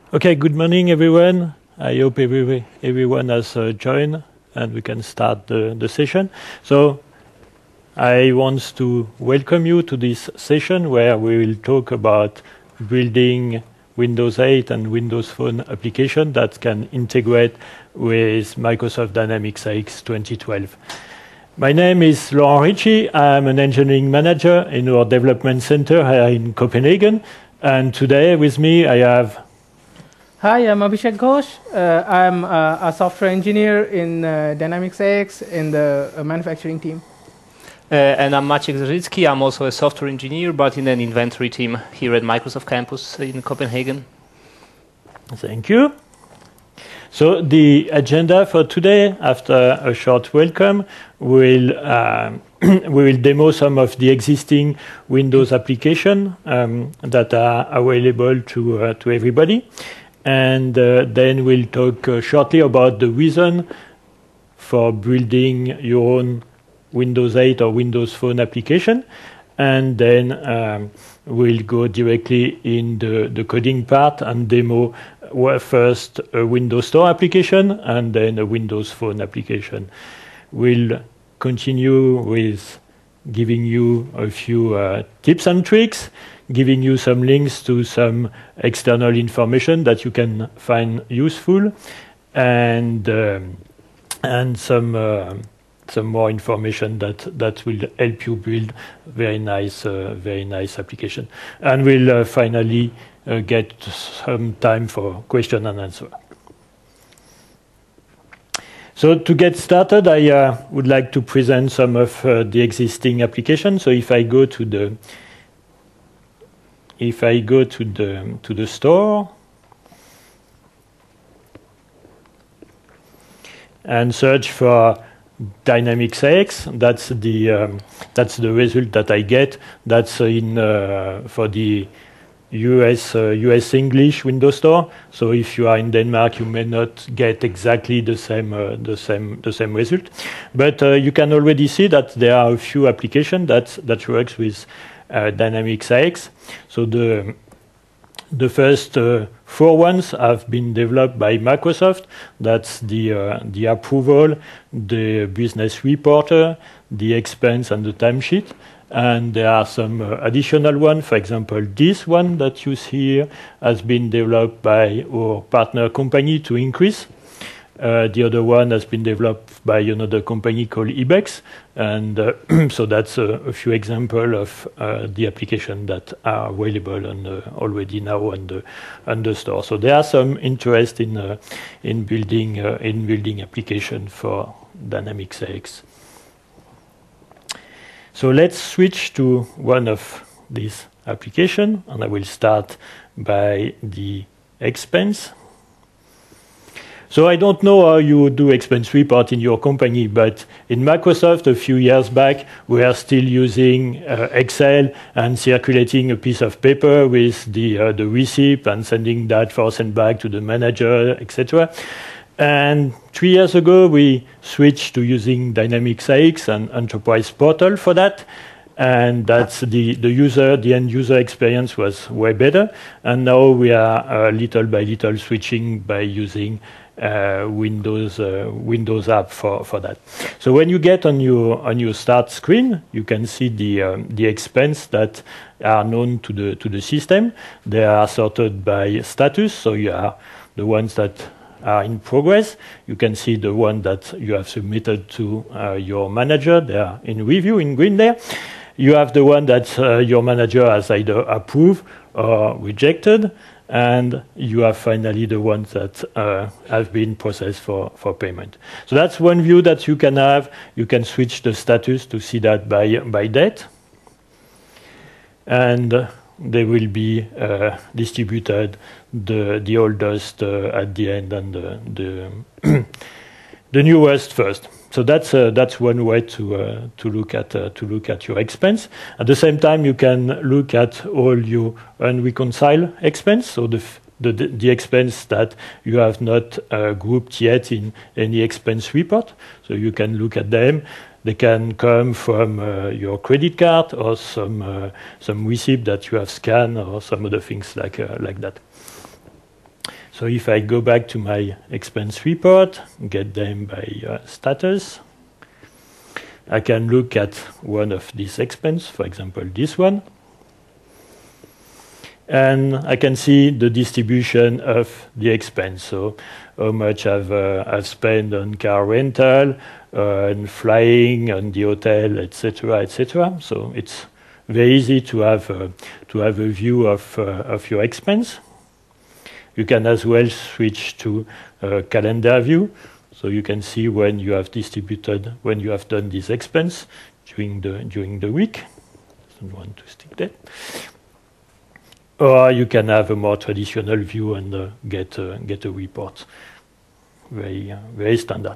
Okay, good morning, everyone. I hope everyone has joined and we can start the session. So I want to welcome you to this session where we will talk about building Windows 8 and Windows Phone application that can integrate with Microsoft Dynamics AX 2012. My name is Laurent Ricci. I'm an engineering manager in our development center here in Copenhagen. And today with me I have... Hi, I'm Abhishek Ghosh. I'm a software engineer in Dynamics AX in the manufacturing team. And I'm Maciek Zarzycki. I'm also a software engineer, but in an inventory team here at Microsoft Campus in Copenhagen. Thank you. So the agenda for today, after a short welcome, we will demo some of the existing Windows applications that are available to everybody. And then we'll talk shortly about the reason for building your own Windows 8 or Windows Phone application. And then we'll go directly in the coding part and demo first a Windows Store application and then a Windows Phone application. We'll continue with giving you a few tips and tricks, giving you some links to some external information that you can find useful, and some more information that will help you build very nice application. And we'll finally get some time for question and answer. So to get started, I would like to present some of the existing applications. So if I go to the store and search for Dynamics AX, that's the result that I get. That's in for the US English Windows Store. So if you are in Denmark, you may not get exactly the same result. But you can already see that there are a few applications that works with Dynamics AX. So the first 4 ones have been developed by Microsoft. That's the approval, the business reporter, the expense, and the timesheet. And there are some additional ones. For example, this one that you see here has been developed by our partner company to Increase. The other one has been developed by another company called Ibex. And so that's a few examples of the application that are available already now on the store. So there are some interest in building application for Dynamics AX. So let's switch to one of these applications, and I will start by the expense. So I don't know how you do expense report in your company, but in Microsoft a few years back, we are still using Excel and circulating a piece of paper with the receipt and sending that forth and back to the manager, etc. And 3 years ago, we switched to using Dynamics AX and Enterprise Portal for that. And that's the end user experience was way better. And now we are little by little switching by using Windows app for that. So when you get on your start screen, you can see the expense that are known to the system. They are sorted by status. So you are the ones that are in progress. You can see the one that you have submitted to your manager. They are in review in green there. You have the one that your manager has either approved or rejected. And you have finally the ones that have been processed for payment. So that's one view that you can have. You can switch the status to see that by date. And they will be distributed the oldest at the end and the newest first. So that's one way to look at your expense. At the same time, you can look at all your unreconciled expense. So the expense that you have not grouped yet in any expense report. So you can look at them. They can come from your credit card or some receipt that you have scanned or some other things like that. So if I go back to my expense report, get them by status, I can look at one of these expense, for example, this one. And I can see the distribution of the expense. So how much I've spent on car rental, on flying, on the hotel, etc., etc. So it's very easy to have a view of your expense. You can as well switch to calendar view, so you can see when you have distributed, when you have done this expense during the week. Don't want to stick there. Or you can have a more traditional view and get a report. Very standard.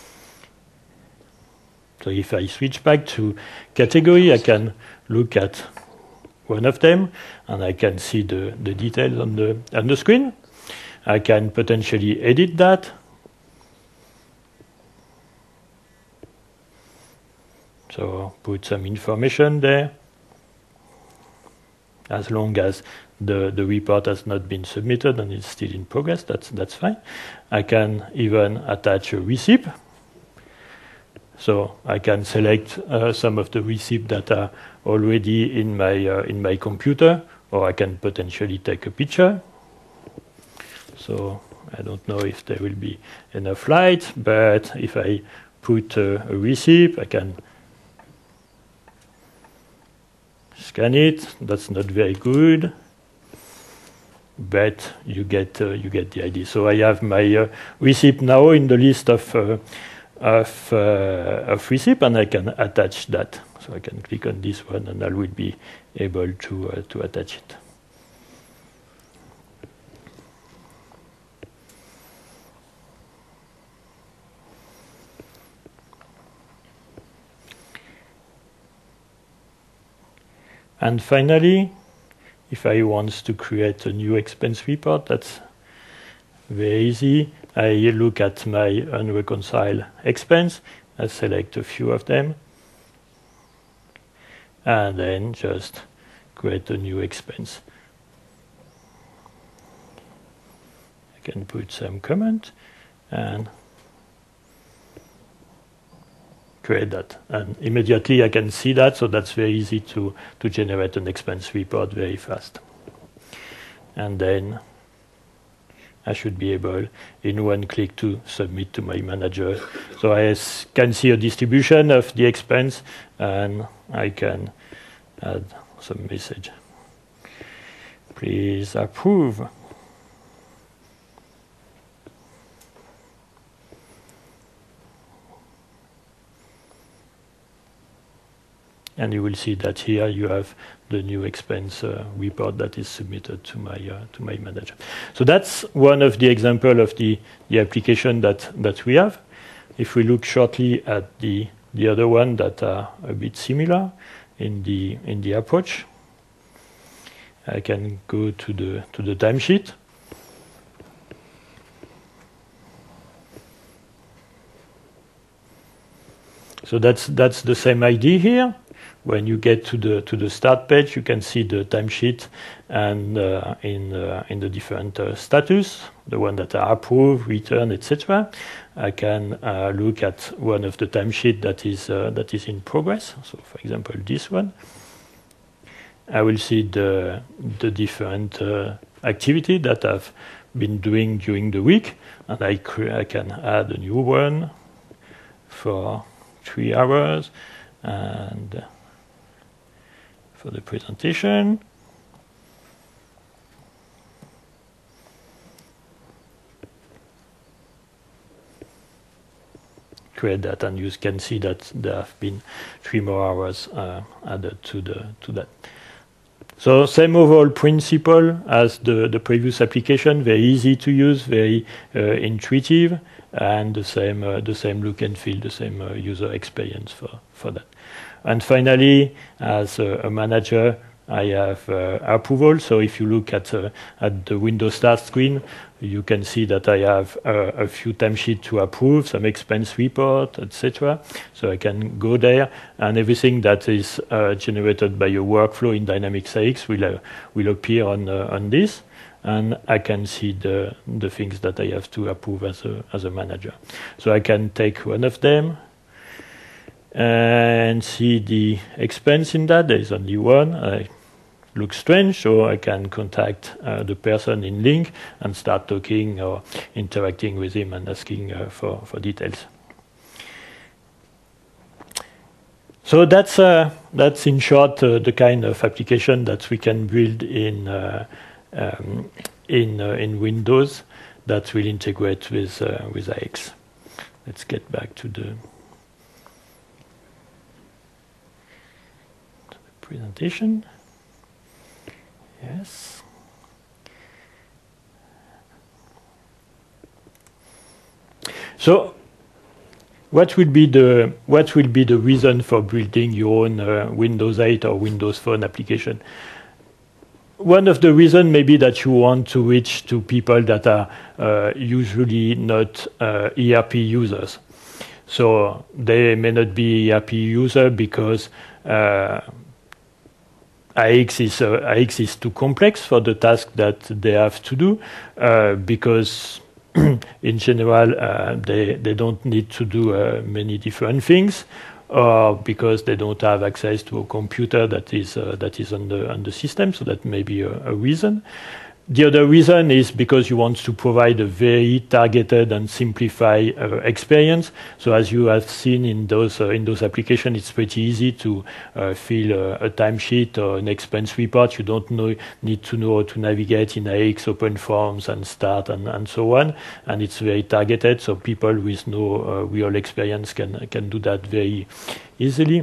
So if I switch back to category, I can look at one of them, and I can see the details on the screen. I can potentially edit that. So put some information there. As long as the report has not been submitted and it's still in progress, that's fine. I can even attach a receipt. So I can select some of the receipts that are already in my computer, or I can potentially take a picture. So I don't know if there will be enough light, but if I put a receipt, I can scan it. That's not very good, but you get the idea. So I have my receipt now in the list of receipt, and I can attach that. So I can click on this one, and I will be able to attach it. And finally, if I want to create a new expense report, that's very easy. I look at my unreconciled expense. I select a few of them, and then just create a new expense. I can put some comment and create that, and immediately I can see that. So that's very easy to generate an expense report very fast. And then I should be able, in one click, to submit to my manager. So I can see a distribution of the expense, and I can add some message. Please approve. And you will see that here you have the new expense report that is submitted to my manager. So that's one of the example of the application that we have. If we look shortly at the other one that are a bit similar in the approach, I can go to the timesheet. So that's the same idea here. When you get to the start page, you can see the timesheet and in the different status, the one that are approved, returned, etc. I can look at one of the timesheet that is in progress. So, for example, this one. I will see the different activity that I've been doing during the week, and I can add a new one for 3 hours and for the presentation. Create that, and you can see that there have been 3 more hours added to that. So same overall principle as the previous application, very easy to use, very intuitive, and the same look and feel, the same user experience for that. And finally, as a manager, I have approval. So if you look at the Windows Start screen, you can see that I have a few timesheets to approve, some expense report, etc. So I can go there, and everything that is generated by a workflow in Dynamics AX will appear on this. and I can see the things that I have to approve as a manager. So I can take one of them and see the expense in that. There is only one. Looks strange, so I can contact the person in Link and start talking or interacting with him and asking for details. So that's in short the kind of application that we can build in Windows that will integrate with AX. Let's get back to the presentation. Yes. So, what will be the reason for building your own Windows 8 or Windows Phone application? One of the reasons may be that you want to reach to people that are usually not ERP users. So they may not be ERP user because AX is too complex for the task that they have to do, because in general they don't need to do many different things, or because they don't have access to a computer that is on the system. So that may be a reason. The other reason is because you want to provide a very targeted and simplified experience. So as you have seen in those applications, it's pretty easy to fill a timesheet or an expense report. You don't need to know how to navigate in AX, open forms, and start and so on. And it's very targeted, so people with no real experience can do that very easily.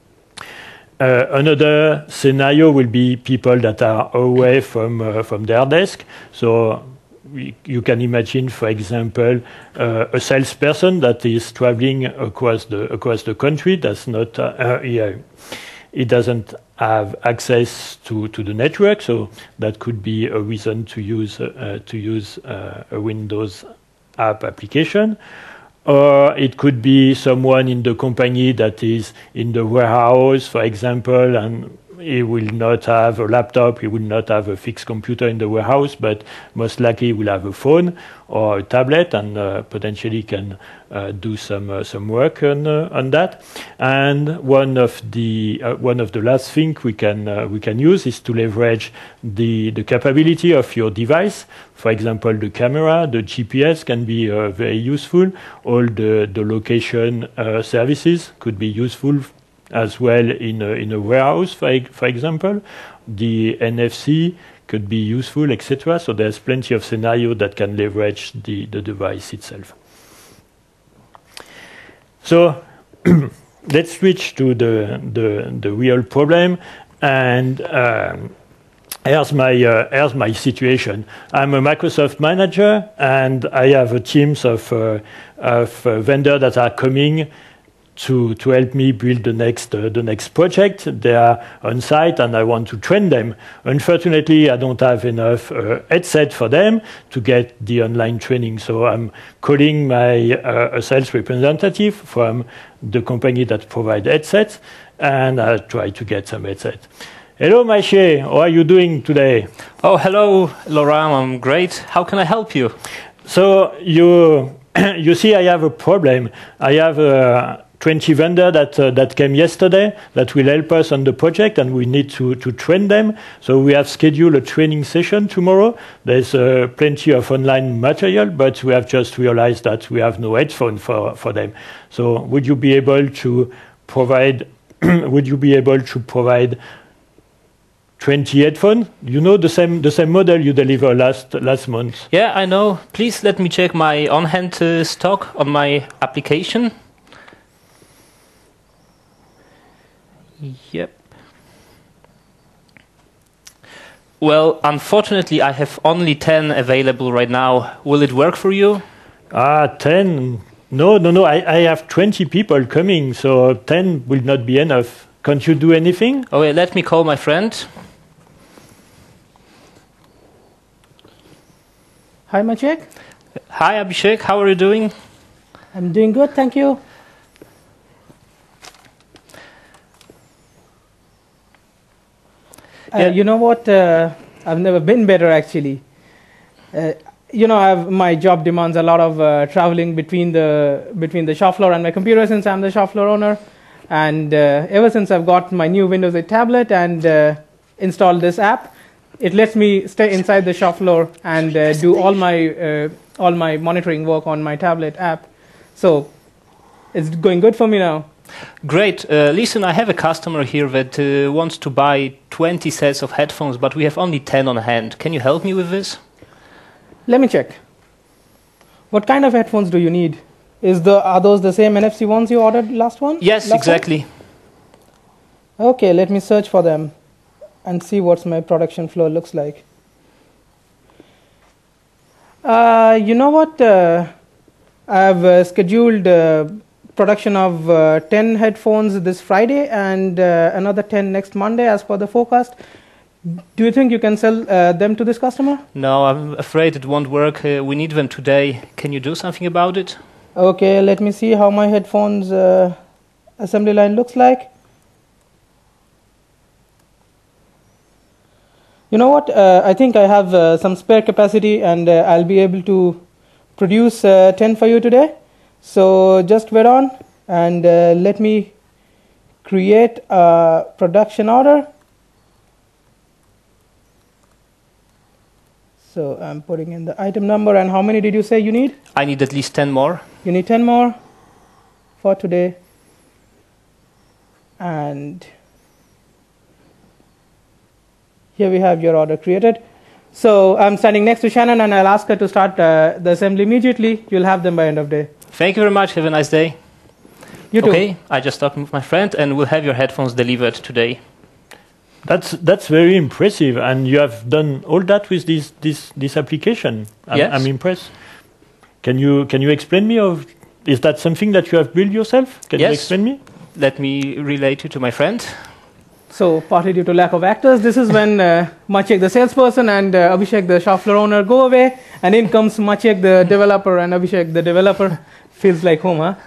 Another scenario will be people that are away from their desk. So you can imagine, for example, a salesperson that is traveling across the country. That's not it doesn't have access to the network. So that could be a reason to use a Windows app application. Or it could be someone in the company that is in the warehouse, for example, and he will not have a laptop, he will not have a fixed computer in the warehouse, but most likely he will have a phone or a tablet, and potentially can do some work on that. And one of the last things we can use is to leverage the capability of your device. For example, the camera, the GPS can be very useful. All the location services could be useful as well in a warehouse, for example. The NFC could be useful, etc. So there's plenty of scenarios that can leverage the device itself. So let's switch to the real problem. And here's my situation. I'm a Microsoft manager, and I have a teams of vendors that are coming to help me build the next project. They are on site, and I want to train them. Unfortunately, I don't have enough headset for them to get the online training. So I'm calling my a sales representative from the company that provide headsets, and I try to get some headset. Hello, Maïché. How are you doing today? Oh, hello, Laurent. I'm great. How can I help you? So you see, I have a problem. I have 20 vendors that came yesterday that will help us on the project, and we need to train them. So we have scheduled a training session tomorrow. There's plenty of online material, but we have just realized that we have no headphone for them. So would you be able to provide 20 headphones? You know, the same model you delivered last month. Yeah, I know. Please let me check my on-hand stock on my application. Yep. Well, unfortunately, I have only 10 available right now. Will it work for you? 10? No. I have 20 people coming, so 10 will not be enough. Can't you do anything? Okay, let me call my friend. Hi, Maciek. Hi, Abhishek. How are you doing? I'm doing good, thank you. You know what? I've never been better, actually. My job demands a lot of traveling between the shop floor and my computer since I'm the shop floor owner. And ever since I've got my new Windows 8 tablet and installed this app, it lets me stay inside the shop floor and do all my monitoring work on my tablet app. So it's going good for me now. Great. Listen, I have a customer here that wants to buy 20 sets of headphones, but we have only 10 on hand. Can you help me with this? Let me check. What kind of headphones do you need? Are those the same NFC ones you ordered last one? Yes, exactly. Okay, let me search for them and see what my production flow looks like. You know what? I've scheduled production of 10 headphones this Friday and another 10 next Monday as per the forecast. Do you think you can sell them to this customer? No, I'm afraid it won't work. We need them today. Can you do something about it? Okay, let me see how my headphones assembly line looks like. You know what? I think I have some spare capacity and I'll be able to produce 10 for you today. So just wait on and let me create a production order. So I'm putting in the item number. And how many did you say you need? I need at least 10 more. You need 10 more for today. And here we have your order created. So I'm standing next to Shannon and I'll ask her to start the assembly immediately. You'll have them by end of day. Thank you very much. Have a nice day. You too. Okay, I just talked with my friend and we'll have your headphones delivered today. That's very impressive, and you have done all that with this application. Yes. I'm impressed. Can you explain me is that something that you have built yourself? Can you explain me? Let me relate you to my friend. So partly due to lack of actors, this is when Maciek the salesperson and Abhishek the shop floor owner go away, and in comes Maciek the developer and Abhishek the developer. Feels like home, huh?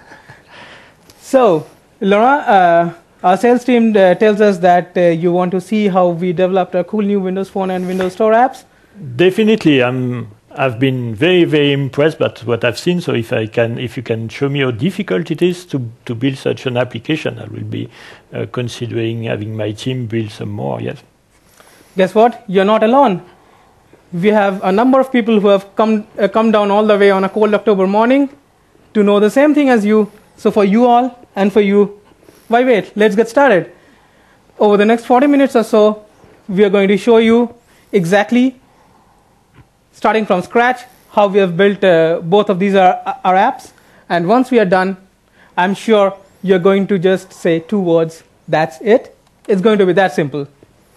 So Laura, our sales team tells us that you want to see how we developed a cool new Windows Phone and Windows Store apps. Definitely, I've been very, very impressed by what I've seen. So if you can show me how difficult it is to build such an application, I will be considering having my team build some more. Yes. Guess what? You're not alone. We have a number of people who have come down all the way on a cold October morning to know the same thing as you. So for you all and for you, why wait? Let's get started. Over the next 40 minutes or so, we are going to show you exactly, starting from scratch, how we have built both of these our apps. And once we are done, I'm sure you're going to just say 2 words, that's it. It's going to be that simple.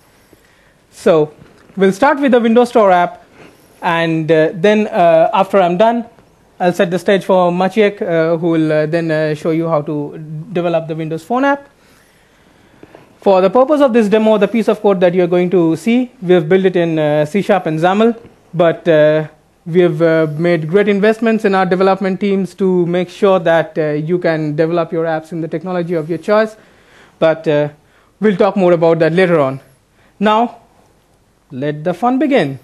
So we'll start with the Windows Store app, and then after I'm done, I'll set the stage for Maciek, who will then show you how to develop the Windows Phone app. For the purpose of this demo, the piece of code that you're going to see, we have built it in C# and XAML, but we have made great investments in our development teams to make sure that you can develop your apps in the technology of your choice. But we'll talk more about that later on. Now, let the fun begin.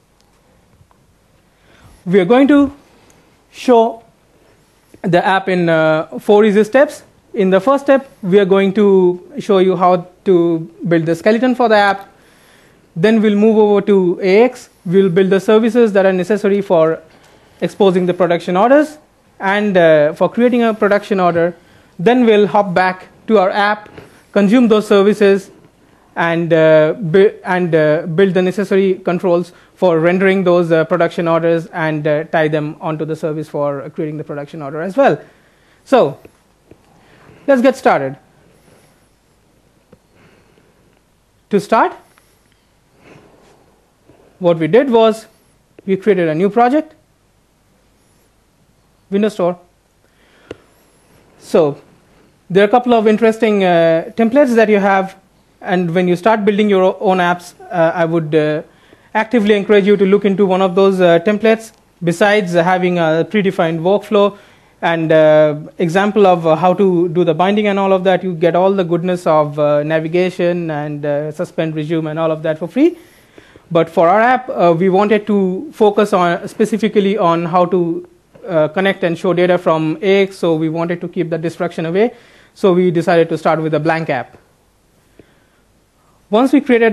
We are going to show the app in 4 easy steps. In the first step, we are going to show you how to build the skeleton for the app. Then we'll move over to AX. We'll build the services that are necessary for exposing the production orders and for creating a production order. Then we'll hop back to our app, consume those services, and build the necessary controls for rendering those production orders and tie them onto the service for creating the production order as well. So let's get started. To start, what we did was we created a new project, Windows Store. So there are a couple of interesting templates that you have, and when you start building your own apps, I would actively encourage you to look into one of those templates. Besides having a predefined workflow and example of how to do the binding and all of that, you get all the goodness of navigation and suspend, resume, and all of that for free. But for our app, we wanted to focus on specifically on how to connect and show data from AX, so we wanted to keep that distraction away. So we decided to start with a blank app. Once we created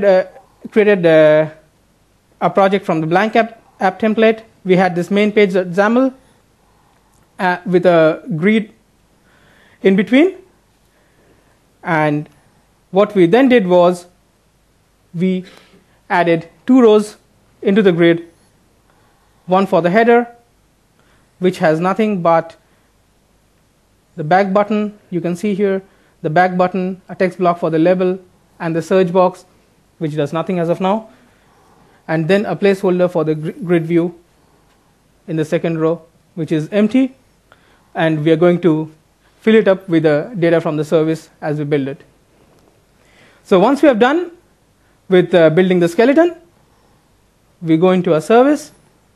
a project from the blank app template, we had this main page XAML with a grid in between. And what we then did was we added 2 rows into the grid, one for the header, which has nothing but the back button. You can see here the back button, a text block for the label, and the search box, which does nothing as of now, and then a placeholder for the grid view in the second row, which is empty, and we are going to fill it up with the data from the service as we build it. So once we have done with building the skeleton, we go into a service.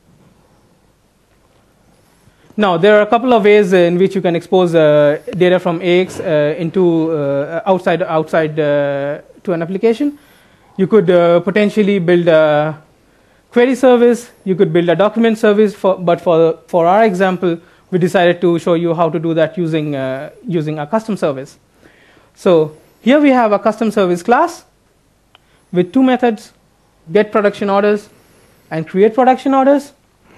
Now, there are a couple of ways in which you can expose data from AX into outside to an application. You could potentially build a query service. You could build a document service. But for our example, we decided to show you how to do that using a custom service. So here we have a custom service class with 2 methods: get production orders and create production orders.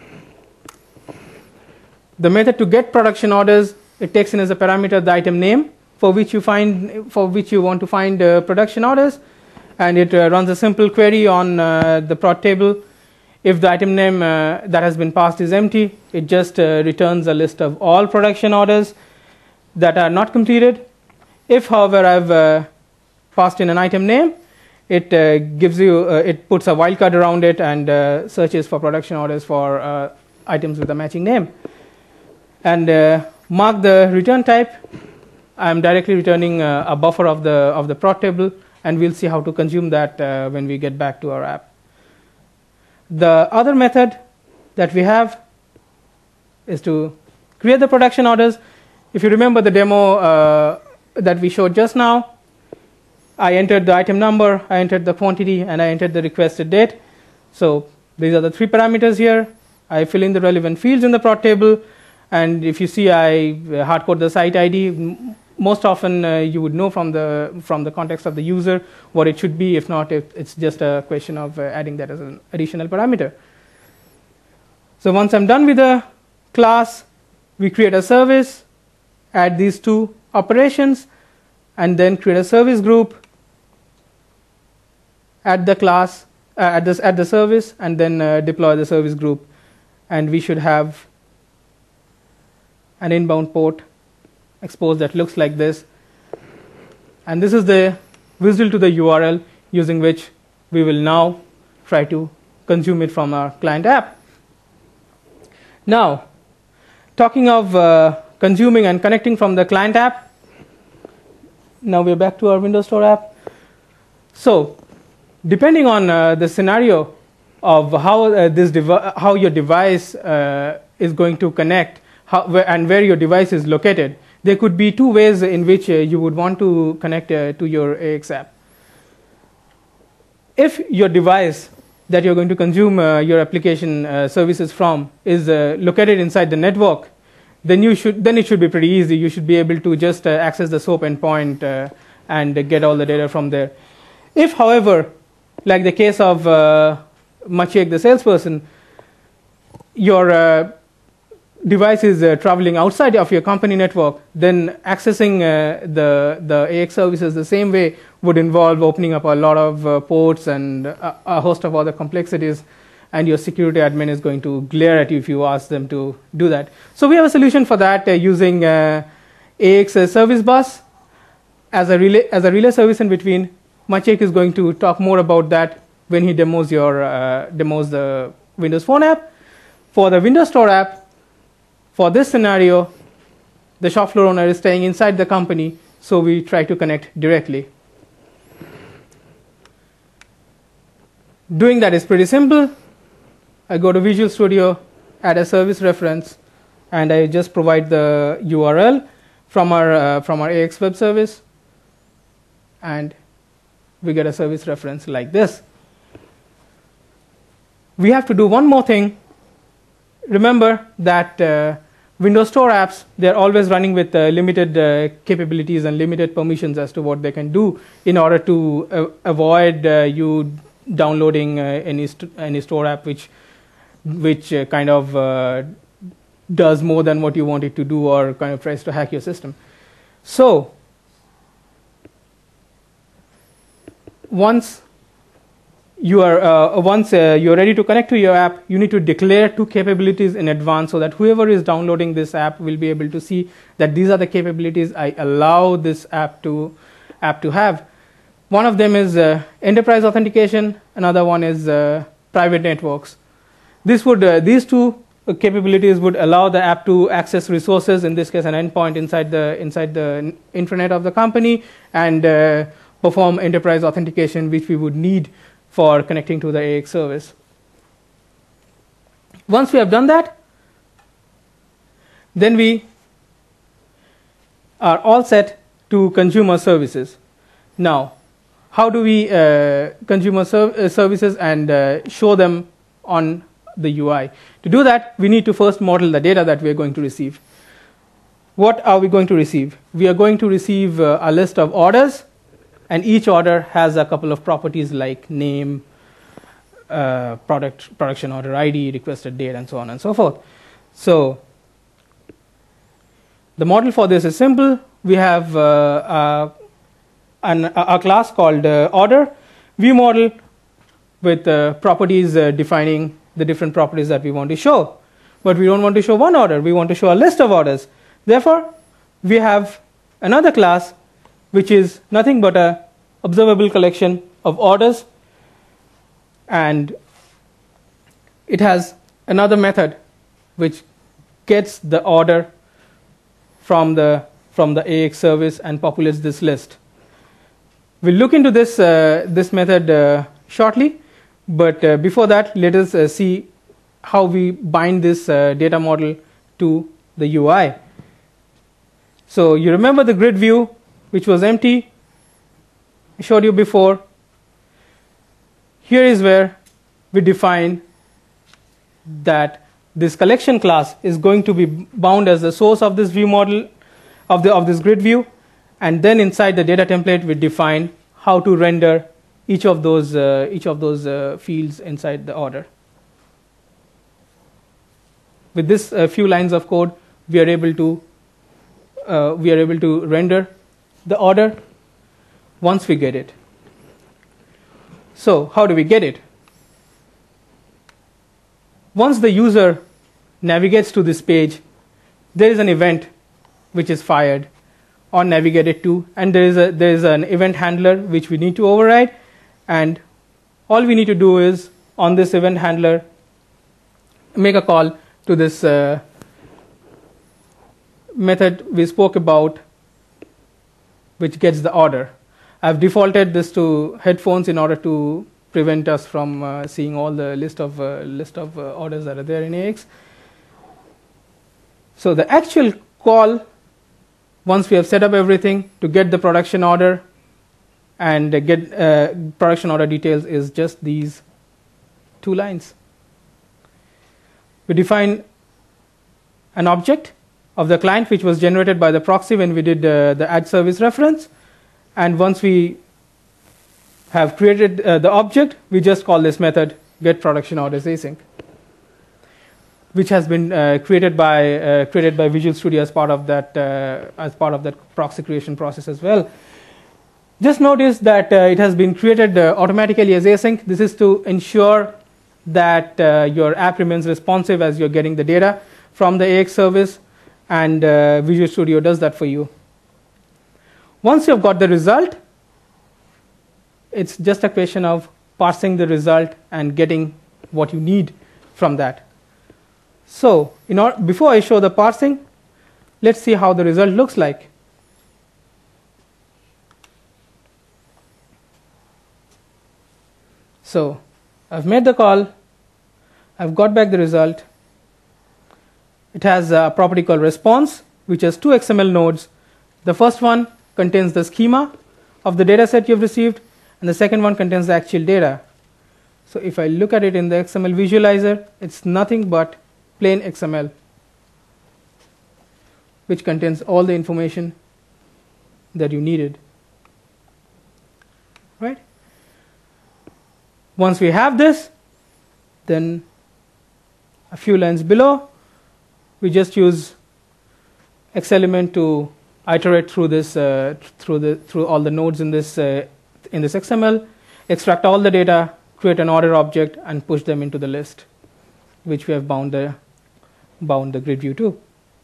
The method to get production orders, it takes in as a parameter the item name for which you want to find production orders, and it runs a simple query on the prod table. If the item name that has been passed is empty, it just returns a list of all production orders that are not completed. If, however, I've passed in an item name, it gives you it puts a wildcard around it and searches for production orders for items with a matching name. And mark the return type. I'm directly returning a buffer of the prod table, and we'll see how to consume that when we get back to our app. The other method that we have is to create the production orders. If you remember the demo that we showed just now, I entered the item number, I entered the quantity, and I entered the requested date. So these are the 3 parameters here. I fill in the relevant fields in the prod table, and if you see I hardcode the site ID, most often you would know from the context of the user what it should be. If not, it's just a question of adding that as an additional parameter. So once I'm done with the class, we create a service, add these 2 operations, and then create a service group, add the class, add the service, and then deploy the service group, and we should have an inbound port exposed that looks like this. And this is the visual to the URL using which we will now try to consume it from our client app. Now, talking of consuming and connecting from the client app, now we're back to our Windows Store app. So, depending on the scenario of how your device is going to connect and where your device is located, there could be 2 ways in which you would want to connect to your AX app. If your device that you're going to consume your application services from is located inside the network, then it should be pretty easy. You should be able to just access the SOAP endpoint and get all the data from there. If, however, like the case of Maciek, the salesperson, your device is traveling outside of your company network, then accessing the AX services the same way would involve opening up a lot of ports and a host of other complexities, and your security admin is going to glare at you if you ask them to do that. So we have a solution for that using AX service bus as a relay service in between. Maciek is going to talk more about that when he demos the Windows Phone app. For the Windows Store app, for this scenario, the shop floor owner is staying inside the company, so we try to connect directly. Doing that is pretty simple. I go to Visual Studio, add a service reference, and I just provide the URL from our AX web service, and we get a service reference like this. we have to do one more thing. Remember that Windows Store apps, they're always running with limited capabilities and limited permissions as to what they can do in order to avoid you downloading any store app which kind of does more than what you want it to do or kind of tries to hack your system. So once you're ready to connect to your app, you need to declare two capabilities in advance so that whoever is downloading this app will be able to see that these are the capabilities I allow this app to have. One of them is enterprise authentication. Another one is private networks. These two capabilities would allow the app to access resources, in this case an endpoint inside the intranet of the company, and perform enterprise authentication, which we would need for connecting to the AX service. Once we have done that, then we are all set to consumer services. Now, how do we consumer services and show them on the UI? To do that, we need to first model the data that we are going to receive. What are we going to receive? We are going to receive a list of orders, and each order has a couple of properties like name, production order ID, requested date, and so on and so forth. So the model for this is simple. We have a class called order view model with properties defining the different properties that we want to show. But we don't want to show one order. We want to show a list of orders. Therefore, we have another class which is nothing but a observable collection of orders, and it has another method which gets the order from the AX service and populates this list. We'll look into this method shortly, but before that, let us see how we bind this data model to the UI. So you remember the grid view, which was empty. I showed you before. Here is where we define that this collection class is going to be bound as the source of this view model, of this grid view, and then inside the data template we define how to render each of those fields inside the order. With this few lines of code, we are able to render the order once we get it. So how do we get it? Once the user navigates to this page, there is an event which is fired or navigated to, and there is an event handler which we need to override, and all we need to do is on this event handler make a call to this method we spoke about, which gets the order. I've defaulted this to headphones in order to prevent us from seeing all the list of orders that are there in AX. So the actual call, once we have set up everything to get the production order and get production order details, is just these two lines. We define an object of the client which was generated by the proxy when we did the add service reference, and once we have created the object, we just call this method get production orders async, which has been created by Visual Studio as part of that proxy creation process as well. Just notice that it has been created automatically as async. This is to ensure that your app remains responsive as you're getting the data from the AX service, and Visual Studio does that for you. Once you've got the result, it's just a question of parsing the result and getting what you need from that. So before I show the parsing, let's see how the result looks like. So I've made the call, I've got back the result. It has a property called response, which has two XML nodes. The first one contains the schema of the data set you've received, and the second one contains the actual data. So if I look at it in the XML visualizer, it's nothing but plain XML, which contains all the information that you needed. Right? Once we have this, then a few lines below, we just use X-element to iterate through this, through all the nodes in this XML, extract all the data, create an order object, and push them into the list, which we have bound the grid view to.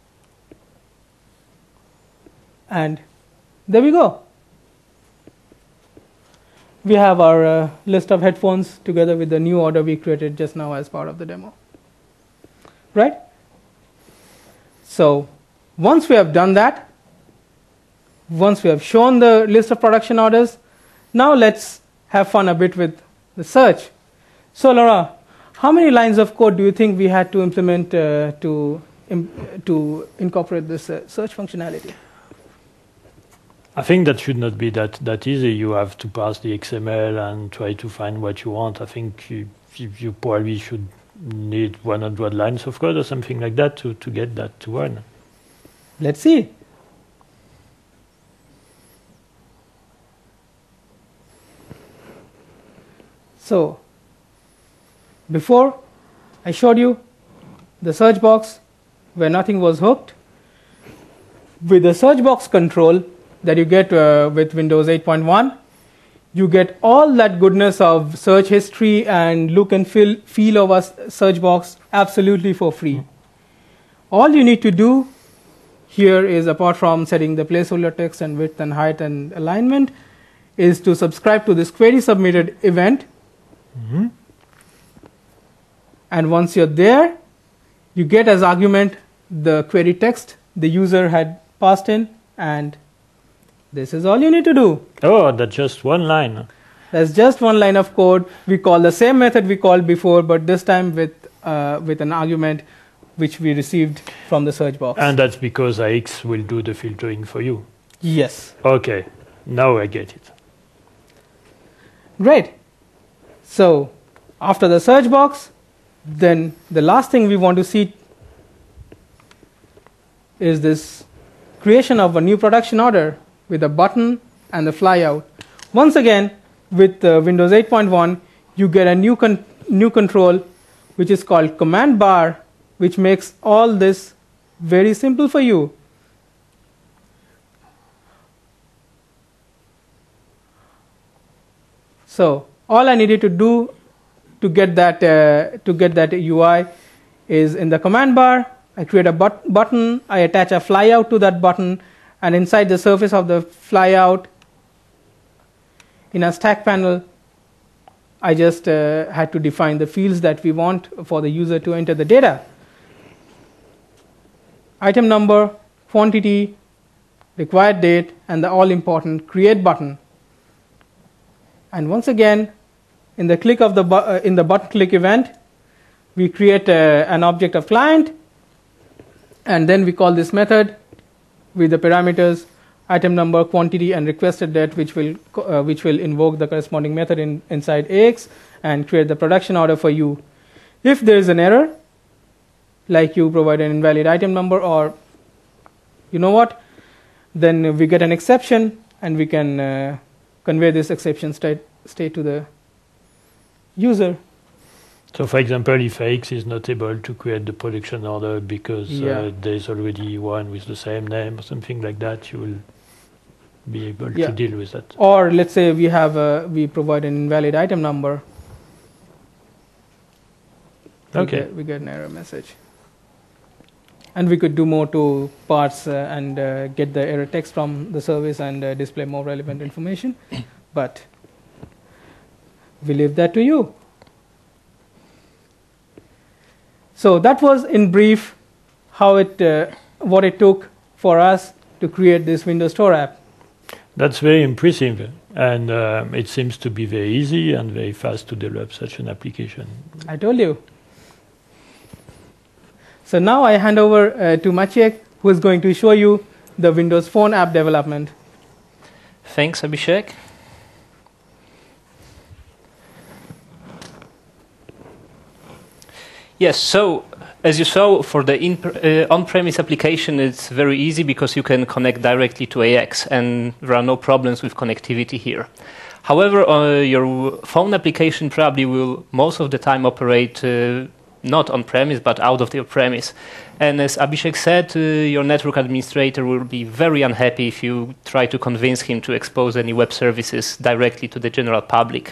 And there we go. We have our list of headphones together with the new order we created just now as part of the demo. Right? So once we have done that, once we have shown the list of production orders, now let's have fun a bit with the search. So Laura, how many lines of code do you think we had to implement to incorporate this search functionality? I think that should not be that easy. You have to parse the XML and try to find what you want. I think you probably should need 100 lines of code or something like that to get that to run. Let's see. So before I showed you the search box where nothing was hooked. With the search box control that you get with Windows 8.1, you get all that goodness of search history and look and feel of a search box absolutely for free. All you need to do here is, apart from setting the placeholder text and width and height and alignment, is to subscribe to this query submitted event. And once you're there, you get as argument the query text the user had passed in, and this is all you need to do. Oh, that's just one line. That's just one line of code. We call the same method we called before, but this time with an argument which we received from the search box. And that's because AX will do the filtering for you. Yes. Okay, now I get it. Great. So after the search box, then the last thing we want to see is this creation of a new production order with a button and the flyout. Once again, with Windows 8.1, you get a new control which is called command bar, which makes all this very simple for you. So all I needed to do to get that UI is, in the command bar, I create a button, I attach a flyout to that button, and inside the surface of the flyout, in a stack panel, I just had to define the fields that we want for the user to enter the data. Item number, quantity, required date, and the all-important create button. And once again, in the click of in the button click event, we create an object of client, and then we call this method with the parameters item number, quantity, and requested date, which will invoke the corresponding method inside AX and create the production order for you. If there is an error, like you provide an invalid item number, or you know what, then we get an exception, and we can convey this exception state to the user. So, for example, if AX is not able to create the production order because there's already one with the same name or something like that, you will be able to deal with that. Or let's say we provide an invalid item number. Okay. We get an error message. And we could do more to parse and get the error text from the service and display more relevant information. But we leave that to you. So that was, in brief, what it took for us to create this Windows Store app. That's very impressive, and it seems to be very easy and very fast to develop such an application. I told you. So now I hand over to Maciek, who is going to show you the Windows Phone app development. Thanks, Abhishek. Yes, so as you saw, for the on-premise application, it's very easy because you can connect directly to AX, and there are no problems with connectivity here. However, your phone application probably will most of the time operate not on-premise, but out of your premise. And as Abhishek said, your network administrator will be very unhappy if you try to convince him to expose any web services directly to the general public.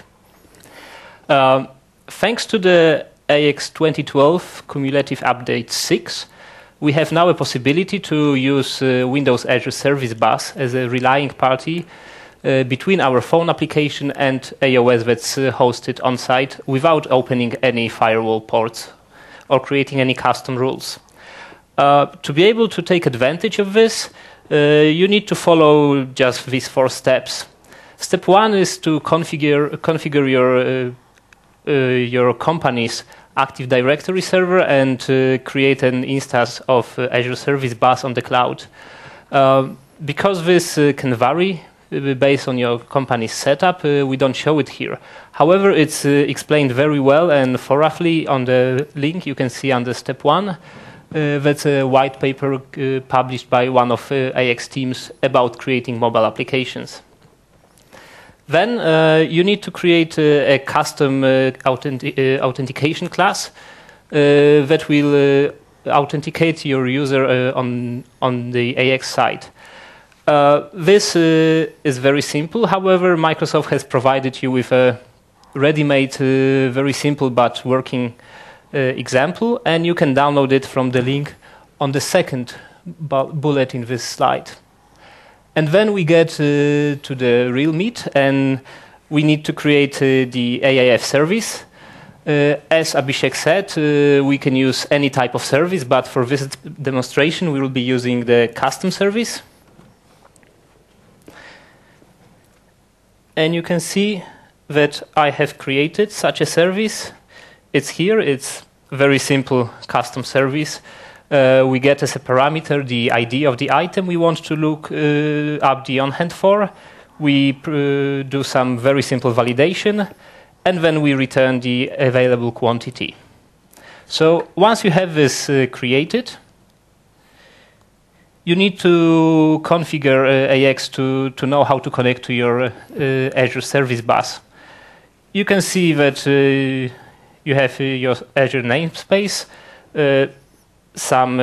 Thanks to the AX 2012 Cumulative Update 6, we have now a possibility to use Windows Azure Service Bus as a relying party between our phone application and AOS that's hosted on-site without opening any firewall ports or creating any custom rules. To be able to take advantage of this, you need to follow just these 4 steps. Step 1 is to configure your company's Active Directory server and create an instance of Azure Service Bus on the cloud. Because this can vary based on your company's setup, we don't show it here. However, it's explained very well, and for roughly on the link you can see under step 1, that's a white paper published by one of AX teams about creating mobile applications. Then you need to create a custom authentication class that will authenticate your user on the AX side. This is very simple. However, Microsoft has provided you with a ready-made, very simple but working example, and you can download it from the link on the second bullet in this slide. And then we get to the real meat, and we need to create the AIF service. As Abhishek said, we can use any type of service, but for this demonstration we will be using the custom service. And you can see that I have created such a service. It's here, it's a very simple custom service. We get as a parameter the ID of the item we want to look up the on-hand for. We do some very simple validation, and then we return the available quantity. So once you have this created, you need to configure AX to know how to connect to your Azure Service Bus. You can see that you have your Azure namespace, some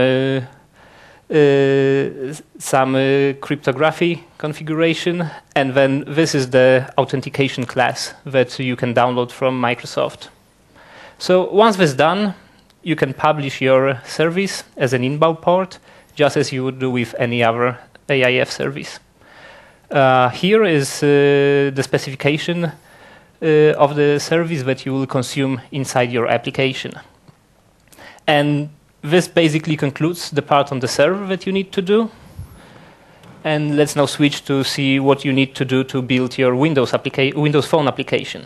cryptography configuration, and then this is the authentication class that you can download from Microsoft. So once this is done, you can publish your service as an inbound port, just as you would do with any other AIF service. Here is the specification of the service that you will consume inside your application. And this basically concludes the part on the server that you need to do. And let's now switch to see what you need to do to build your Windows Phone application.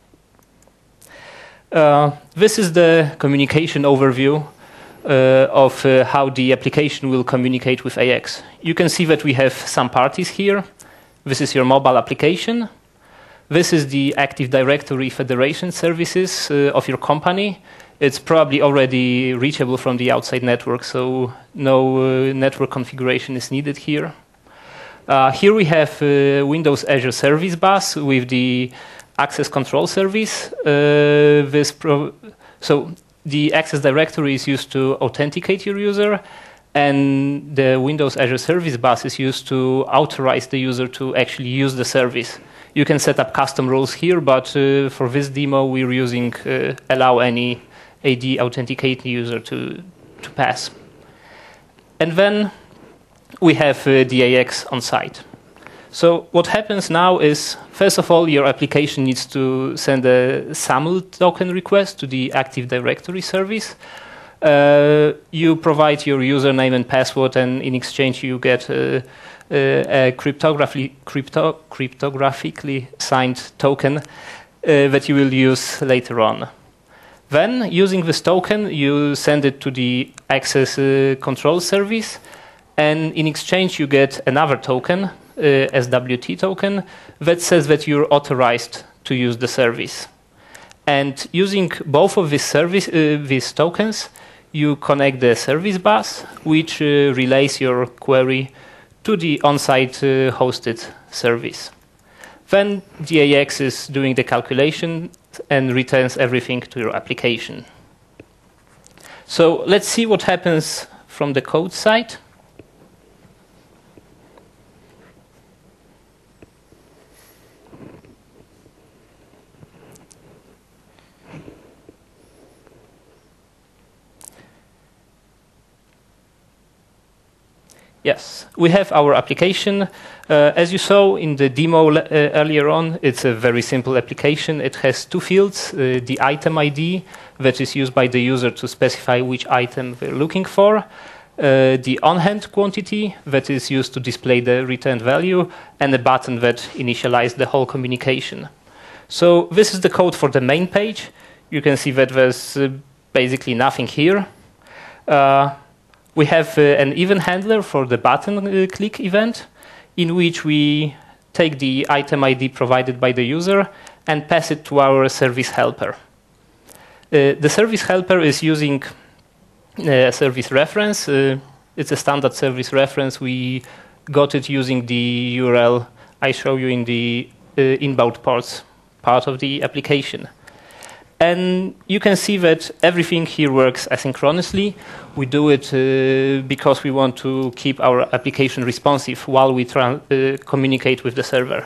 This is the communication overview of how the application will communicate with AX. You can see that we have some parties here. This is your mobile application. This is the Active Directory Federation services of your company. It's probably already reachable from the outside network, so no network configuration is needed here. Here we have Windows Azure Service Bus with the access control service. So the access directory is used to authenticate your user, and the Windows Azure Service Bus is used to authorize the user to actually use the service. You can set up custom rules here, but for this demo we're using allow any AD authenticate user to pass. And then we have the AX on site. So what happens now is, first of all, your application needs to send a SAML token request to the Active Directory service. You provide your username and password, and in exchange you get a cryptographically signed token that you will use later on. Then, using this token, you send it to the access control service, and in exchange you get another token, SWT token, that says that you're authorized to use the service. And using both of these tokens, you connect the service bus, which relays your query to the on-site hosted service. Then the AX is doing the calculation and returns everything to your application. So let's see what happens from the code side. Yes, we have our application. As you saw in the demo earlier on, it's a very simple application. It has two fields, the item ID that is used by the user to specify which item they're looking for, the on-hand quantity that is used to display the returned value, and a button that initializes the whole communication. So this is the code for the main page. You can see that there's basically nothing here. We have an event handler for the button click event, in which we take the item ID provided by the user and pass it to our service helper. The service helper is using a service reference. It's a standard service reference. We got it using the URL I show you in the inbound ports part of the application. And you can see that everything here works asynchronously. We do it because we want to keep our application responsive while we communicate with the server.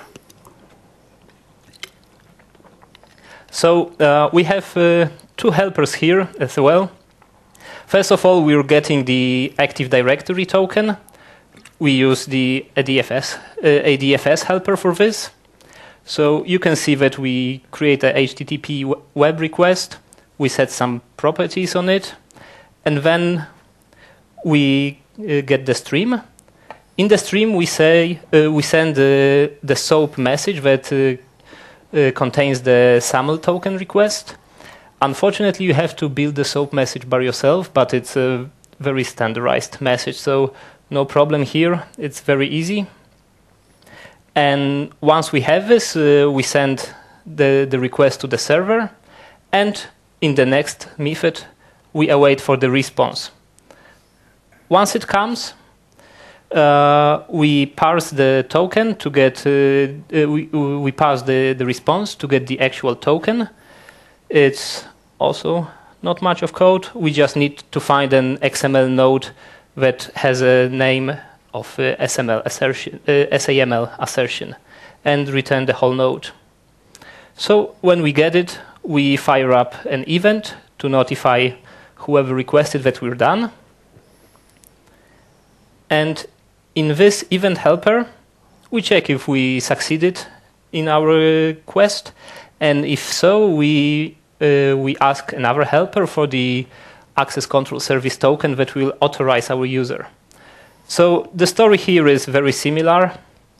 So we have two helpers here as well. First of all, we're getting the Active Directory token. We use the ADFS helper for this. So you can see that we create a HTTP web request, we set some properties on it, and then we get the stream. In the stream, we send the SOAP message that contains the SAML token request. Unfortunately, you have to build the SOAP message by yourself, but it's a very standardized message, so no problem here. It's very easy. And once we have this, we send the request to the server, and in the next method, we await for the response. Once it comes, we parse the token to get we parse the response to get the actual token. It's also not much of code. We just need to find an XML node that has a name of SAML assertion and return the whole node. So when we get it, we fire up an event to notify whoever requested that we're done. And in this event helper, we check if we succeeded in our quest, and if so, we ask another helper for the access control service token that will authorize our user. So the story here is very similar.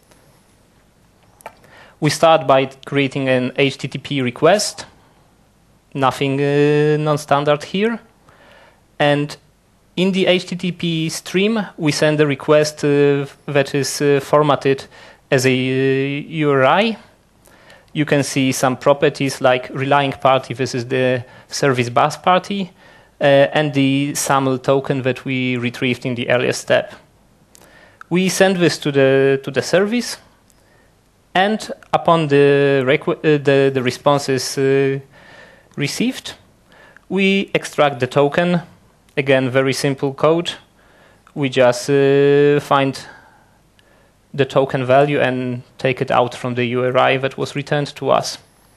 We start by creating an HTTP request, nothing non-standard here. And in the HTTP stream, we send a request that is formatted as a URI. You can see some properties like relying party, this is the service bus party, and the SAML token that we retrieved in the earlier step. We send this to the service, and upon the response is received, we extract the token. Again, very simple code. We just find the token value and take it out from the URI that was returned to us.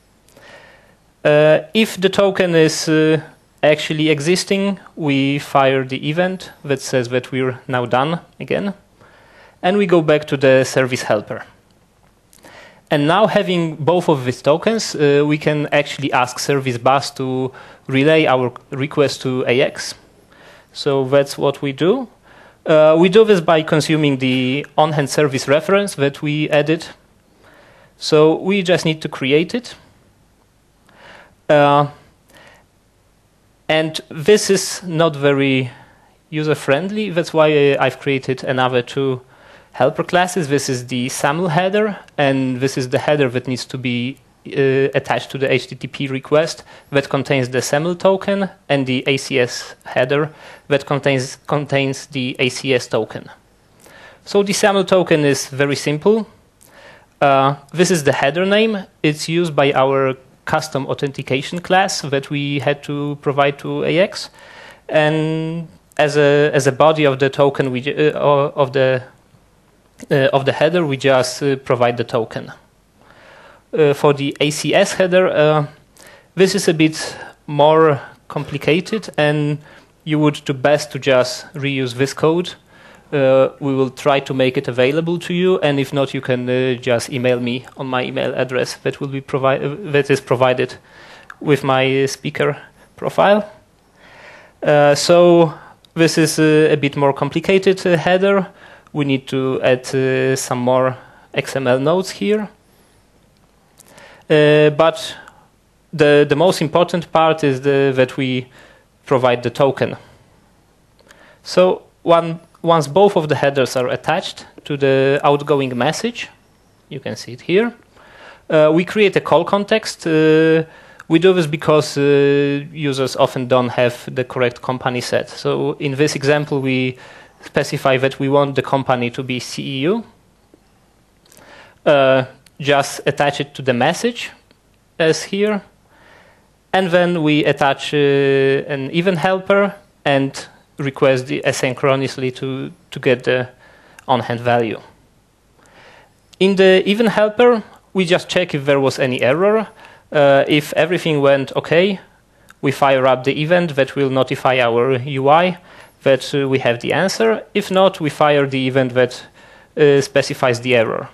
If the token is actually existing, we fire the event that says that we're now done again. And we go back to the service helper. And now having both of these tokens, we can actually ask service bus to relay our request to AX. So that's what we do. We do this by consuming the on-hand service reference that we added. So we just need to create it. And this is not very user-friendly. That's why I've created another two helper classes. This is the SAML header, and this is the header that needs to be attached to the HTTP request that contains the SAML token and the ACS header that contains the ACS token. So the SAML token is very simple. This is the header name. It's used by our custom authentication class that we had to provide to AX, and as a body of the token, of the header, we just provide the token. For the ACS header, this is a bit more complicated, and you would do best to just reuse this code. We will try to make it available to you, and if not, you can just email me on my email address that will be that is provided with my speaker profile. So this is a bit more complicated header. We need to add some more XML nodes here. But the most important part is that we provide the token. So once both of the headers are attached to the outgoing message, you can see it here, we create a call context. We do this because users often don't have the correct company set. So in this example, we specify that we want the company to be CEU. Just attach it to the message, as here. And then we attach an event helper and request asynchronously to get the on-hand value. In the event helper, we just check if there was any error. If everything went okay, we fire up the event that will notify our UI that we have the answer. If not, we fire the event that specifies the error.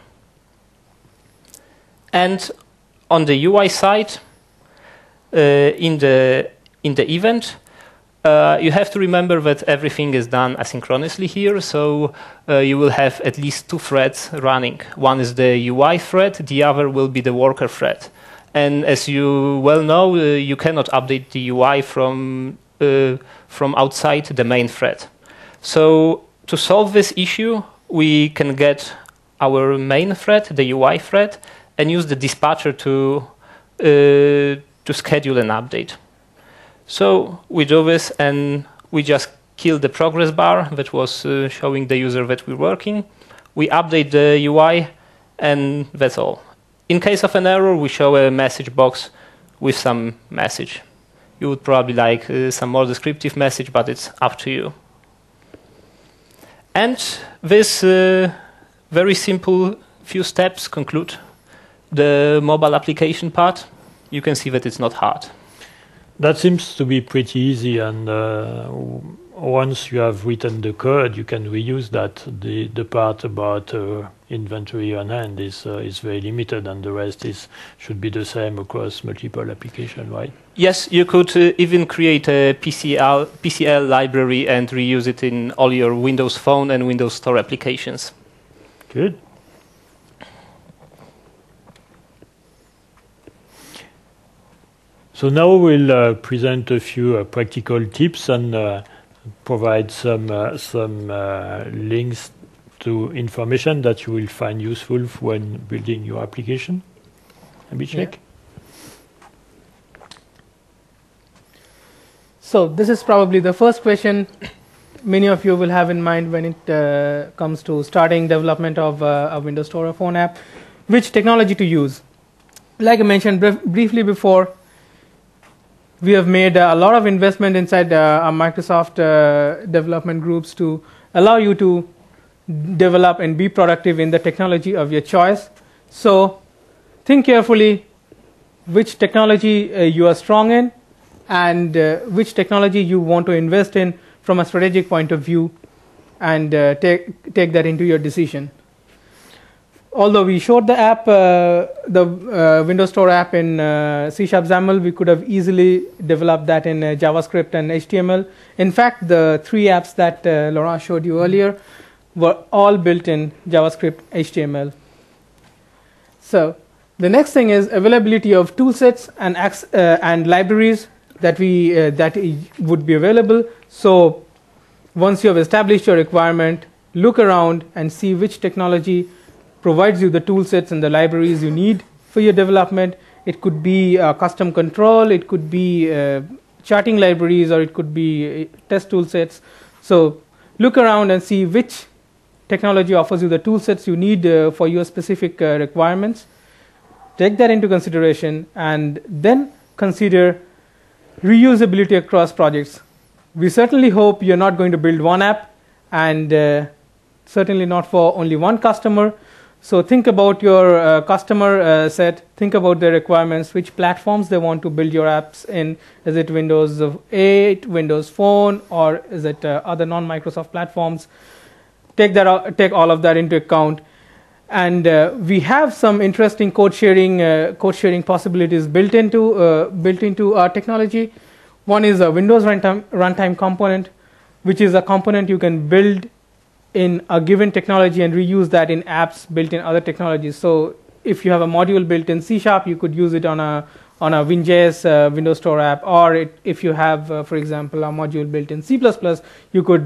And on the UI side, in the event, you have to remember that everything is done asynchronously here, so you will have at least two threads running. One is the UI thread, the other will be the worker thread. And as you well know, you cannot update the UI from outside the main thread. So to solve this issue, we can get our main thread, the UI thread, and use the dispatcher to schedule an update. So we do this, and we just kill the progress bar that was showing the user that we're working. We update the UI, and that's all. In case of an error, we show a message box with some message. You would probably like some more descriptive message, but it's up to you. And this very simple few steps conclude the mobile application part. You can see that it's not hard. That seems to be pretty easy, and once you have written the code, you can reuse that. The part about inventory on hand is very limited, and the rest should be the same across multiple applications, right? Yes, you could even create a PCL library and reuse it in all your Windows Phone and Windows Store applications. Good. So now we'll present a few practical tips and provide some links to information that you will find useful when building your application. Abhishek? Yeah. So this is probably the first question many of you will have in mind when it comes to starting development of a Windows Store or phone app. Which technology to use? Like I mentioned briefly before, we have made a lot of investment inside our Microsoft development groups to allow you to develop and be productive in the technology of your choice. So think carefully which technology you are strong in and which technology you want to invest in from a strategic point of view, and take that into your decision. Although we showed the app, the Windows Store app in C# XAML, we could have easily developed that in JavaScript and HTML. In fact, the three apps that Laurent showed you earlier were all built in JavaScript, HTML. So the next thing is availability of toolsets and libraries that would be available. So once you have established your requirement, look around and see which technology provides you the tool sets and the libraries you need for your development, It could be custom control, it could be charting libraries, or it could be test tool sets. So look around and see which technology offers you the tool sets you need for your specific requirements. Take that into consideration and then consider reusability across projects. We certainly hope you're not going to build one app, and certainly not for only one customer. So think about your customer set, think about their requirements, which platforms they want to build your apps in. Is it Windows 8, Windows Phone, or is it other non-Microsoft platforms? Take all of that into account. And we have some interesting code sharing possibilities built into our technology. One is a Windows runtime component, which is a component you can build in a given technology and reuse that in apps built in other technologies. So if you have a module built in C#, you could use it on a WinJS Windows Store app, or if you have, for example, a module built in C++, you could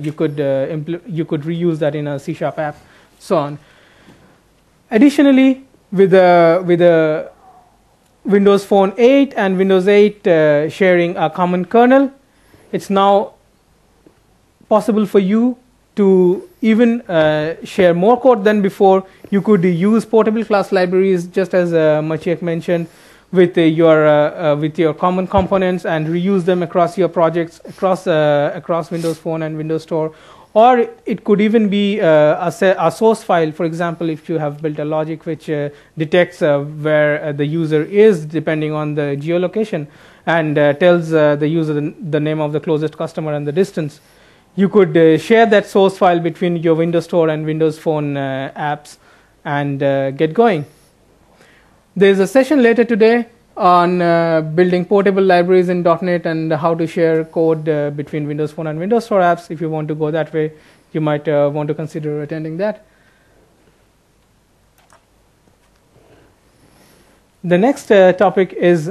reuse that in a C# app, so on. Additionally, with the Windows Phone 8 and Windows 8 sharing a common kernel, it's now possible for you to even share more code than before. You could use portable class libraries, just as Maciek mentioned, with your common components and reuse them across your projects, across Windows Phone and Windows Store. Or it could even be a source file. For example, if you have built a logic which detects where the user is depending on the geolocation, and tells the user the name of the closest customer and the distance, you could share that source file between your Windows Store and Windows Phone apps and get going. There's a session later today on building portable libraries in .NET and how to share code between Windows Phone and Windows Store apps. If you want to go that way, you might want to consider attending that. The next topic is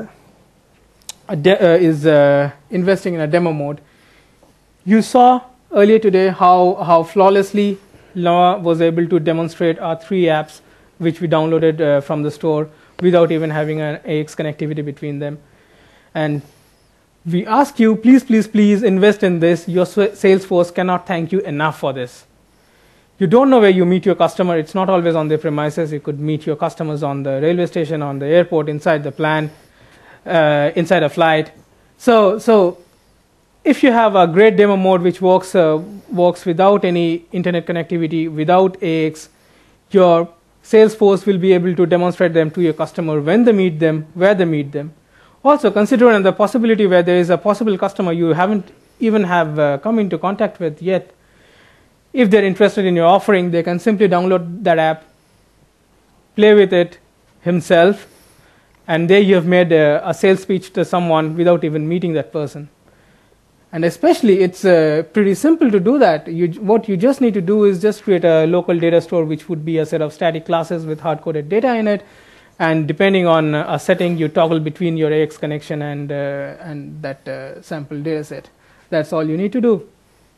investing in a demo mode. You saw earlier today how flawlessly Noah was able to demonstrate our 3 apps which we downloaded from the store without even having an AX connectivity between them. And we ask you, please invest in this. Your sales force cannot thank you enough for this. You don't know where you meet your customer. It's not always on their premises. You could meet your customers on the railway station, on the airport, inside the plane, inside a flight. So if you have a great demo mode which works without any internet connectivity, without AX, your sales force will be able to demonstrate them to your customer when they meet them, where they meet them. Also, consider the possibility where there is a possible customer you haven't even have come into contact with yet. If they're interested in your offering, they can simply download that app, play with it himself, and there you have made a sales speech to someone without even meeting that person. And especially, it's pretty simple to do that. What you just need to do is just create a local data store, which would be a set of static classes with hard-coded data in it. And depending on a setting, you toggle between your AX connection and that sample data set. That's all you need to do.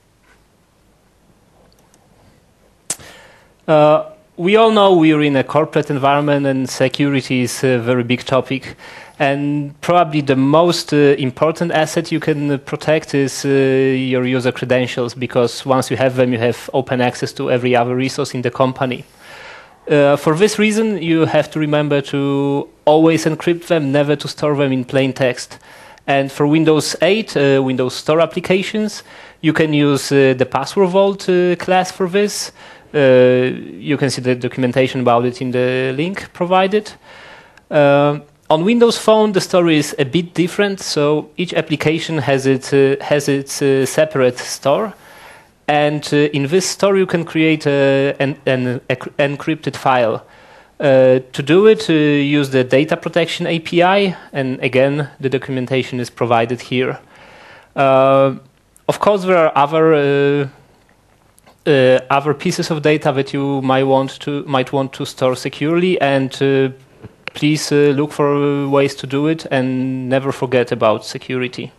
We all know we're in a corporate environment, and security is a very big topic. And probably the most important asset you can protect is your user credentials, because once you have them, you have open access to every other resource in the company. For this reason, you have to remember to always encrypt them, never to store them in plain text. And for Windows 8, Windows Store applications, you can use the Password Vault class for this. You can see the documentation about it in the link provided. On Windows Phone, the story is a bit different. So each application has its separate store, and in this store you can create an encrypted file. To do it, use the Data Protection API, and again, the documentation is provided here. Of course, there are other pieces of data that you might want to store securely, and please look for ways to do it, and never forget about security.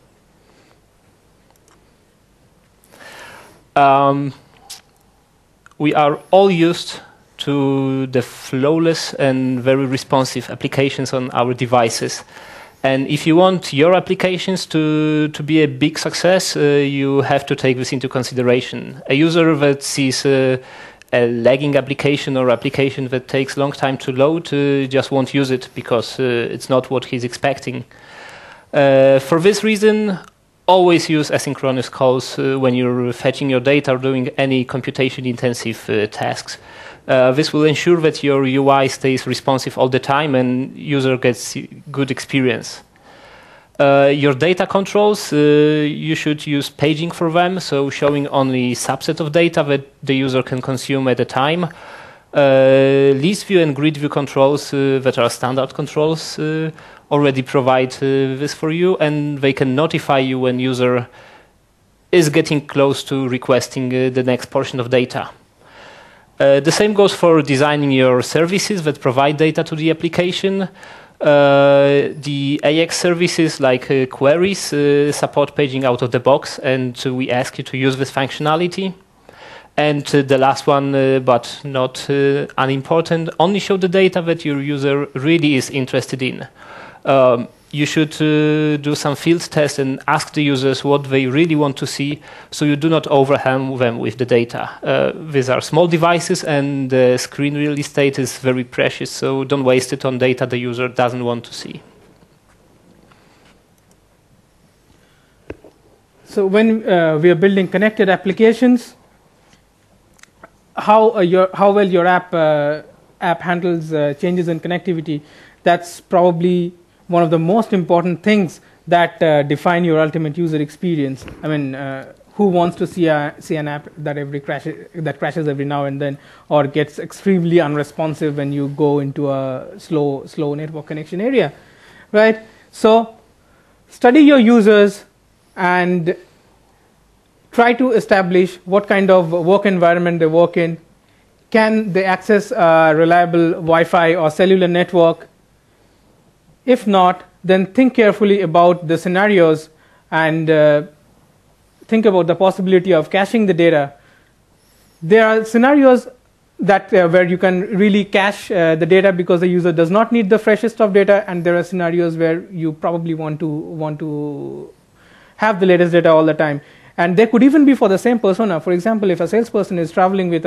We are all used to the flawless and very responsive applications on our devices. And if you want your applications to be a big success, you have to take this into consideration. A user that sees a lagging application or application that takes a long time to load just won't use it because it's not what he's expecting. For this reason, always use asynchronous calls when you're fetching your data or doing any computation-intensive tasks. This will ensure that your UI stays responsive all the time and user gets good experience. Your data controls, you should use paging for them, so showing only subset of data that the user can consume at a time. List view and grid view controls that are standard controls already provide this for you, and they can notify you when user is getting close to requesting the next portion of data. The same goes for designing your services that provide data to the application. The AX services like queries support paging out of the box, and we ask you to use this functionality. And the last one, but not unimportant, only show the data that your user really is interested in. You should do some field tests and ask the users what they really want to see, so you do not overwhelm them with the data. These are small devices, and the screen real estate is very precious, so don't waste it on data the user doesn't want to see. So when we are building connected applications, how well your app handles changes in connectivity, that's probably one of the most important things that define your ultimate user experience. I mean, who wants to see an app that crashes every now and then, or gets extremely unresponsive when you go into a slow network connection area, right? So study your users and try to establish what kind of work environment they work in. Can they access a reliable Wi-Fi or cellular network? If not, then think carefully about the scenarios and think about the possibility of caching the data. There are scenarios that where you can really cache the data because the user does not need the freshest of data, and there are scenarios where you probably want to have the latest data all the time. And they could even be for the same persona. For example, if a salesperson is traveling with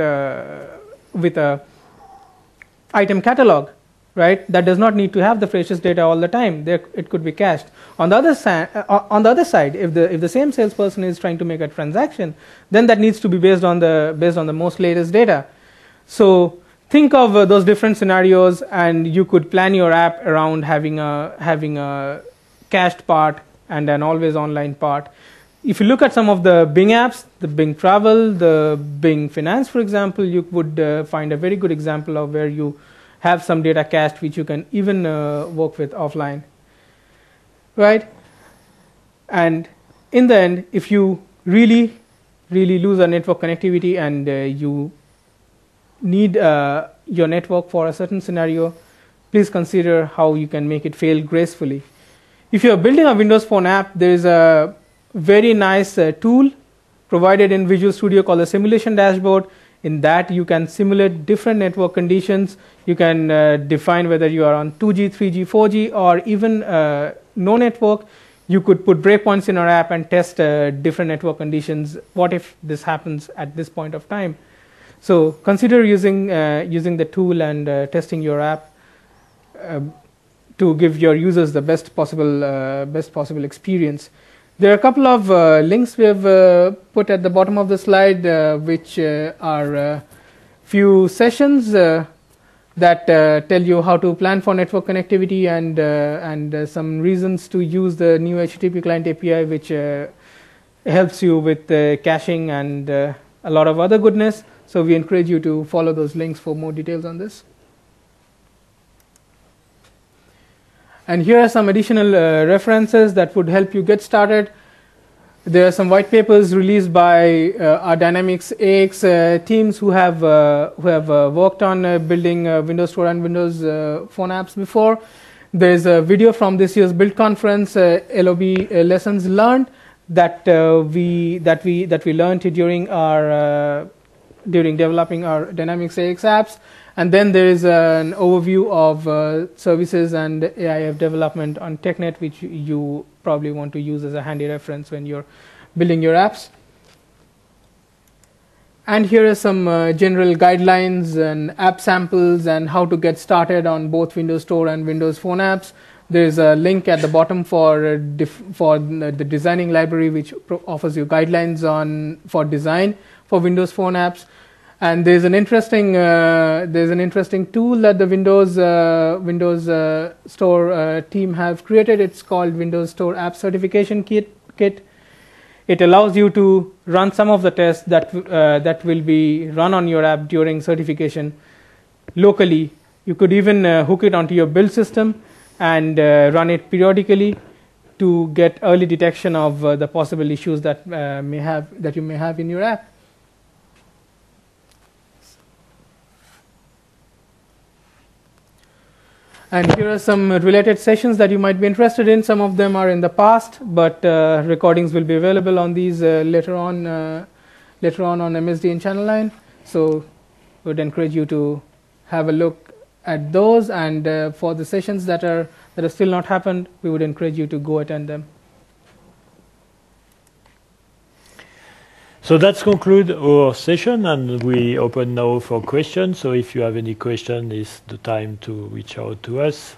a item catalog, right, that does not need to have the freshest data all the time. It could be cached. On the other side, if the same salesperson is trying to make a transaction, then that needs to be based on the most latest data. So think of those different scenarios, and you could plan your app around having a cached part and an always online part. If you look at some of the Bing apps, the Bing Travel, the Bing Finance, for example, you would find a very good example of where you have some data cached, which you can even work with offline, right? And in the end, if you really lose a network connectivity and you need your network for a certain scenario, please consider how you can make it fail gracefully. If you are building a Windows Phone app, there is a very nice tool provided in Visual Studio called the Simulation Dashboard. In that, you can simulate different network conditions. You can define whether you are on 2G, 3G, 4G, or even no network. You could put breakpoints in our app and test different network conditions. What if this happens at this point of time? So consider using the tool and testing your app to give your users the best possible experience. There are a couple of links we have put at the bottom of the slide, which are few sessions that tell you how to plan for network connectivity and some reasons to use the new HTTP client API, which helps you with caching and a lot of other goodness. So we encourage you to follow those links for more details on this. And here are some additional references that would help you get started. There are some white papers released by our Dynamics AX teams who have worked on building Windows Store and Windows Phone apps before. There is a video from this year's Build Conference, LOB lessons learned that we learned during our during developing our Dynamics AX apps. And then there is an overview of services and AIF development on TechNet, which you probably want to use as a handy reference when you're building your apps. And here are some general guidelines and app samples and how to get started on both Windows Store and Windows Phone apps. There's a link at the bottom for the designing library, which offers you guidelines for design for Windows Phone apps. And there's an interesting tool that the Windows Store team have created. It's called Windows Store App Certification Kit. It allows you to run some of the tests that will be run on your app during certification locally. You could even hook it onto your build system and run it periodically to get early detection of the possible issues that you may have in your app. And here are some related sessions that you might be interested in. Some of them are in the past, but recordings will be available on these later on MSD and Channel 9. So I would encourage you to have a look at those. And for the sessions that have still not happened, we would encourage you to go attend them. So that's conclude our session, and we open now for questions. So if you have any question, it's the time to reach out to us.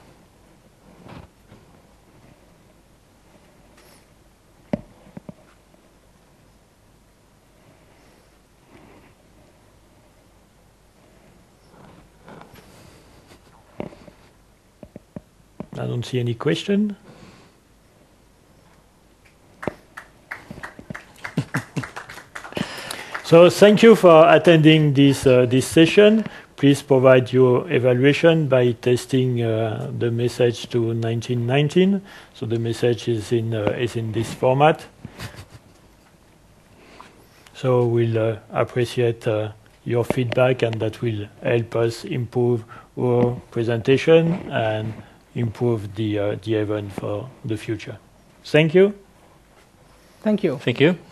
I don't see any question. So thank you for attending this session. Please provide your evaluation by testing the message to 1919. So the message is in this format. So we'll appreciate your feedback, and that will help us improve our presentation and improve the event for the future. Thank you. Thank you. Thank you.